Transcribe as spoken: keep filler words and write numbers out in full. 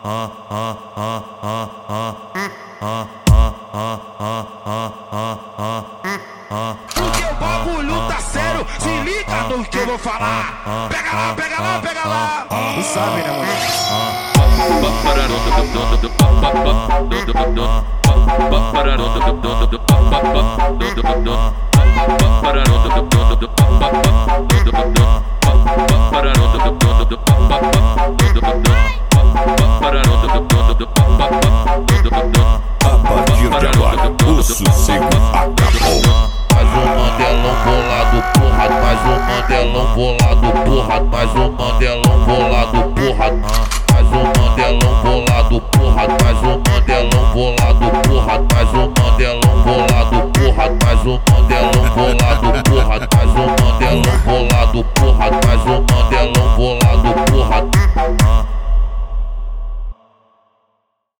Porque o bagulho tá sério, se liga no que eu vou falar. Pega lá, pega lá, pega lá. Tu sabe, né, mulher? A partir de agora, o sossego acabou. Mais um mandelão bolado, porra. Mais um mandelão bolado, porra. Mais um mandelão bolado, porra. Mais um mandelão bolado, porra. Mais um mandelão bolado, porra. Mais um mandelão bolado, porra. Mais um mandelão bolado.